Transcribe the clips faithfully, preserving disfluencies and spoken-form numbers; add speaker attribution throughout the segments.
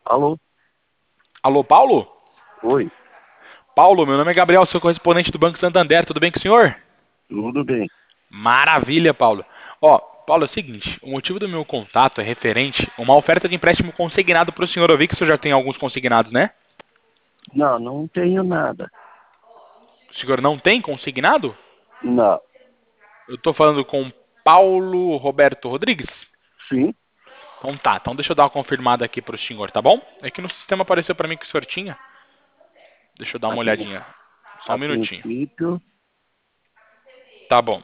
Speaker 1: Alô?
Speaker 2: Alô, Paulo?
Speaker 1: Oi,
Speaker 2: Paulo, meu nome é Gabriel, sou correspondente do Banco Santander, tudo bem com o senhor?
Speaker 1: tudo bem?
Speaker 2: Maravilha, Paulo. Ó, Paulo, é o seguinte, o motivo do meu contato é referente a uma oferta de empréstimo consignado para o senhor. Eu vi que o senhor já tem alguns consignados, né?
Speaker 1: Não, não tenho nada.
Speaker 2: O senhor não tem consignado?
Speaker 1: Não.
Speaker 2: Eu tô falando com Paulo Roberto Rodrigues?
Speaker 1: Sim,
Speaker 2: Então tá, então deixa eu dar uma confirmada aqui pro senhor, tá bom? É que no sistema apareceu para mim que o senhor tinha. Deixa eu dar
Speaker 1: a,
Speaker 2: uma
Speaker 1: prin-
Speaker 2: olhadinha. Só um
Speaker 1: a
Speaker 2: minutinho.
Speaker 1: princípio,
Speaker 2: Tá bom.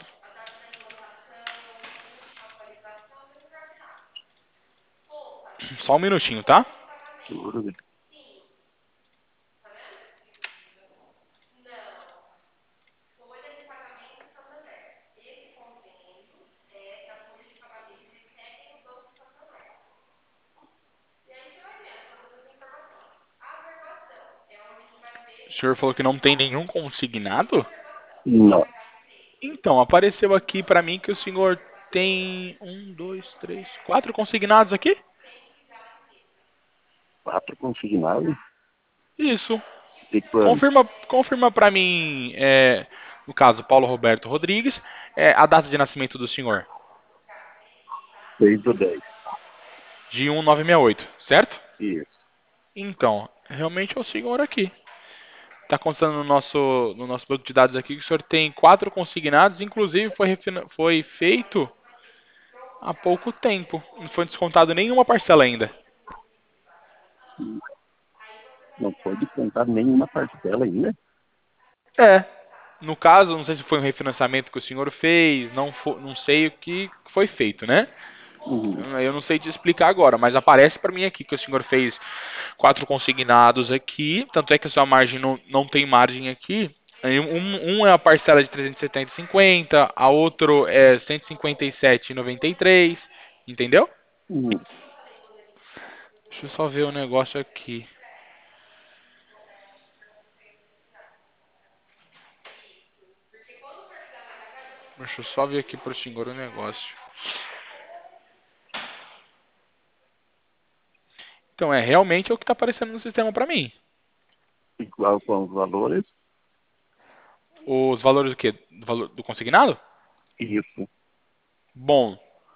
Speaker 2: Só um minutinho, tá?
Speaker 1: tudo bem.
Speaker 2: O senhor falou que não tem nenhum consignado?
Speaker 1: Não.
Speaker 2: Então, apareceu aqui pra mim que o senhor tem um, dois, três, quatro consignados aqui?
Speaker 1: Quatro consignados?
Speaker 2: Isso.
Speaker 1: De quando?
Speaker 2: Confirma, confirma para mim, é, no caso, Paulo Roberto Rodrigues, é, a data de nascimento do senhor.
Speaker 1: Seis do dez.
Speaker 2: De um nove seis oito, certo?
Speaker 1: Isso.
Speaker 2: Então, realmente é o senhor aqui. Está constando no nosso, no nosso banco de dados aqui que o senhor tem quatro consignados, inclusive foi, refina- foi feito há pouco tempo. Não foi descontado nenhuma parcela ainda.
Speaker 1: Não pode contar nenhuma parcela ainda?
Speaker 2: É. No caso, não sei se foi um refinanciamento que o senhor fez, não, fo- não sei o que foi feito, né?
Speaker 1: Uhum.
Speaker 2: Eu não sei te explicar agora, mas aparece para mim aqui que o senhor fez quatro consignados aqui, tanto é que a sua margem não, não tem margem aqui. Aí Um, um é a parcela de trezentos e setenta e cinquenta, a outro é cento e cinquenta e sete e noventa e três, entendeu?
Speaker 1: Uhum.
Speaker 2: Deixa eu só ver o negócio aqui. Deixa eu só ver aqui pro senhor o negócio. Então, é realmente é o que está aparecendo no sistema para mim.
Speaker 1: E qual são os valores?
Speaker 2: Os valores do quê? Do valor do consignado?
Speaker 1: Isso.
Speaker 2: Bom,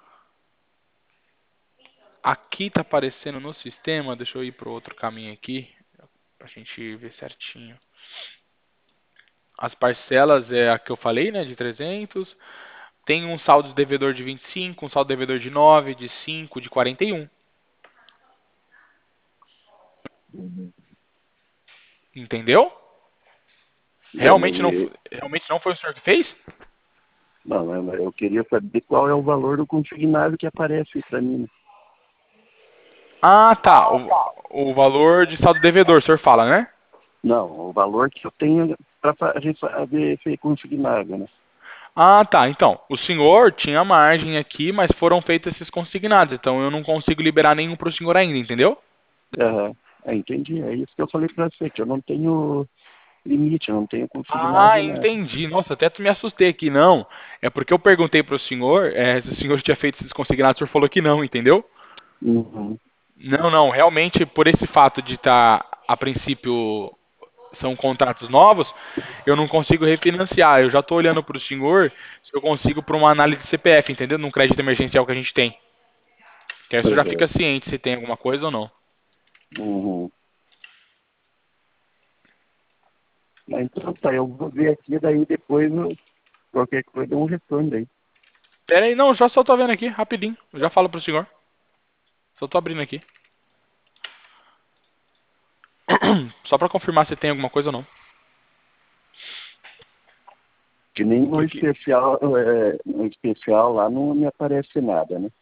Speaker 2: aqui tá aparecendo no sistema, deixa eu ir pro outro caminho aqui, pra gente ver certinho. As parcelas é a que eu falei, né, de trezentos. Tem um saldo de devedor de vinte e cinco, um saldo de devedor de nove, de cinco, de quarenta e um.
Speaker 1: Uhum.
Speaker 2: Entendeu?
Speaker 1: É, mas
Speaker 2: Realmente não,
Speaker 1: e-
Speaker 2: realmente não foi o senhor que fez?
Speaker 1: não, é, mas eu queria saber qual é o valor do consignado que aparece para mim.
Speaker 2: Ah, tá. O, o valor de saldo devedor, o senhor fala, né?
Speaker 1: Não, o valor que eu tenho para a gente fazer esse consignado, né?
Speaker 2: Ah, tá. Então, o senhor tinha margem aqui, mas foram feitos esses consignados. Então, eu não consigo liberar nenhum para o senhor ainda, entendeu?
Speaker 1: Aham. É, entendi. É isso que eu falei para você, que eu não tenho limite, eu não tenho
Speaker 2: Ah,
Speaker 1: consignado nada.
Speaker 2: entendi. Nossa, até tu me assustei aqui. Não, é porque eu perguntei para o senhor é, se o senhor tinha feito esses consignados. O senhor falou que não, entendeu?
Speaker 1: Uhum.
Speaker 2: Não, não. Realmente, por esse fato de estar, a princípio, são contratos novos, eu não consigo refinanciar. Eu já estou olhando para o senhor se eu consigo para uma análise de C P F, entendeu? Num crédito emergencial que a gente tem. Que aí você já
Speaker 1: Aham.
Speaker 2: fica ciente se tem alguma coisa ou não.
Speaker 1: Uhum. Mas então tá, eu vou ver aqui, daí depois eu, qualquer coisa eu um retorno daí.
Speaker 2: Pera aí, não, já só tô vendo aqui, rapidinho. Eu já falo pro senhor. Só tô abrindo aqui. Só pra confirmar se tem alguma coisa ou não.
Speaker 1: Que nem no
Speaker 2: Que, que...
Speaker 1: especial, é, no especial lá não me aparece nada, né?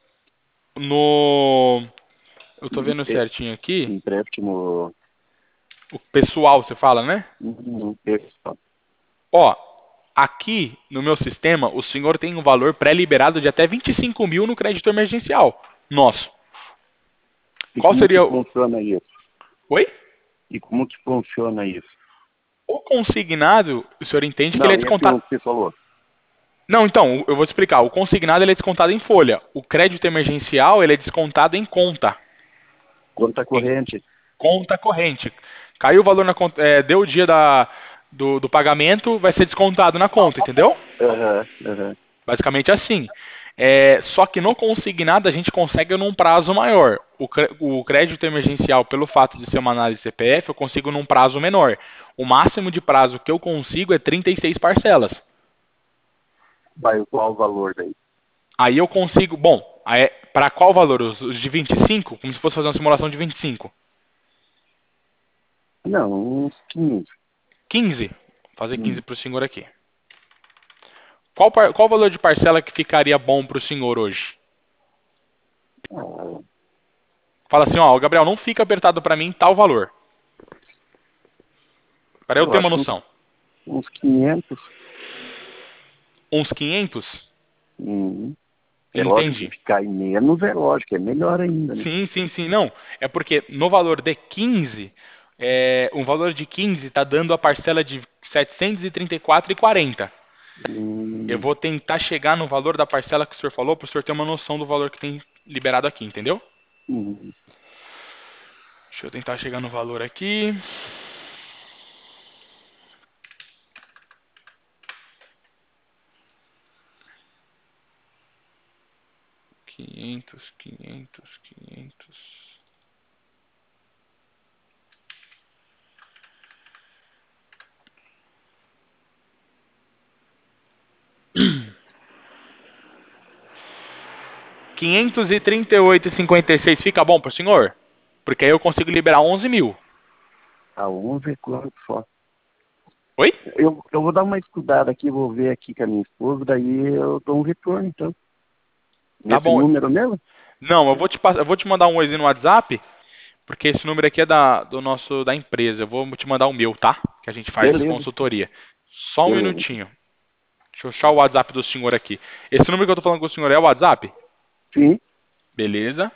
Speaker 2: No. Eu tô vendo
Speaker 1: Empre-
Speaker 2: certinho aqui.
Speaker 1: Empréstimo
Speaker 2: O pessoal, você fala, né?
Speaker 1: no pessoal.
Speaker 2: Ó, aqui no meu sistema, o senhor tem um valor pré-liberado de até vinte e cinco mil no crédito emergencial. Nosso.
Speaker 1: E
Speaker 2: Qual
Speaker 1: como que
Speaker 2: seria o.
Speaker 1: funciona isso?
Speaker 2: Oi?
Speaker 1: E como que funciona isso?
Speaker 2: O consignado, o senhor entende que ele é
Speaker 1: Não, esse
Speaker 2: descontado.
Speaker 1: um que você falou.
Speaker 2: Não, então, eu vou te explicar. O consignado ele é descontado em folha. O crédito emergencial ele é descontado em conta.
Speaker 1: Conta corrente.
Speaker 2: Conta corrente. Caiu o valor na conta, é, deu o dia da, do, do pagamento, vai ser descontado na conta, entendeu?
Speaker 1: Aham, aham.
Speaker 2: Basicamente assim. É, só que no consignado a gente consegue num prazo maior. O, cre- o crédito emergencial, pelo fato de ser uma análise C P F, eu consigo num prazo menor. O máximo de prazo que eu consigo é trinta e seis parcelas.
Speaker 1: Vai qual o valor daí?
Speaker 2: Aí eu consigo, bom, para qual valor? Os, os de vinte e cinco? Como se fosse fazer uma simulação de vinte e cinco.
Speaker 1: Não, uns quinze.
Speaker 2: quinze? Vou fazer quinze
Speaker 1: Hum.
Speaker 2: para o senhor aqui. Qual, par- qual o valor de parcela que ficaria bom para o senhor hoje?
Speaker 1: Ah,
Speaker 2: Fala assim, ó, Gabriel, não fica apertado para mim tal valor. Para eu
Speaker 1: eu
Speaker 2: ter uma
Speaker 1: acho que uns,
Speaker 2: noção.
Speaker 1: uns quinhentos.
Speaker 2: Uns quinhentos?
Speaker 1: Hum. É lógico, se
Speaker 2: Entendi.
Speaker 1: ficar em menos, é lógico, é melhor ainda, né?
Speaker 2: Sim, sim, sim. Não, é porque no valor de quinze, é, um valor de quinze está dando a parcela de setecentos e trinta e quatro e quarenta. Eu
Speaker 1: Hum.
Speaker 2: vou tentar chegar no valor da parcela que o senhor falou para o senhor ter uma noção do valor que tem liberado aqui, entendeu?
Speaker 1: Hum.
Speaker 2: Deixa eu tentar chegar no valor aqui. Quinhentos, quinhentos, quinhentos. Quinhentos e trinta e oito e cinquenta e seis fica bom para o senhor? Porque aí eu consigo liberar onze mil.
Speaker 1: A onze é quanto só?
Speaker 2: Oi?
Speaker 1: Eu, eu vou dar uma estudada aqui, vou ver aqui com a minha esposa, daí eu dou um retorno, então.
Speaker 2: Tá
Speaker 1: Nesse
Speaker 2: bom.
Speaker 1: número mesmo?
Speaker 2: Não, eu vou te, pass- eu vou te mandar um oizinho no WhatsApp, porque esse número aqui é da, do nosso, da empresa. Eu vou te mandar o meu, tá? Que a gente faz
Speaker 1: Beleza,
Speaker 2: consultoria. Só um
Speaker 1: beleza.
Speaker 2: minutinho. Deixa eu achar o WhatsApp do senhor aqui. Esse número que eu tô falando com o senhor é o WhatsApp?
Speaker 1: Sim,
Speaker 2: Beleza.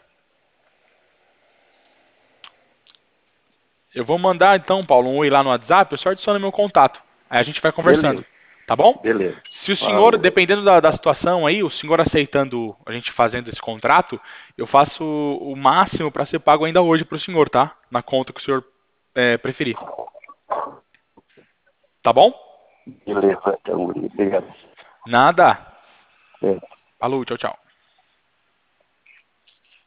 Speaker 2: Eu vou mandar então, Paulo, um oi lá no WhatsApp, eu só adiciono meu contato. Aí a gente vai conversando.
Speaker 1: beleza,
Speaker 2: Tá bom?
Speaker 1: beleza.
Speaker 2: Se o senhor,
Speaker 1: Falou.
Speaker 2: dependendo da, da situação aí, o senhor aceitando a gente fazendo esse contrato, eu faço o máximo para ser pago ainda hoje para o senhor, tá? Na conta que o senhor é, preferir. Tá bom?
Speaker 1: Beleza, então, obrigado.
Speaker 2: Nada.
Speaker 1: É.
Speaker 2: Falou, tchau, tchau.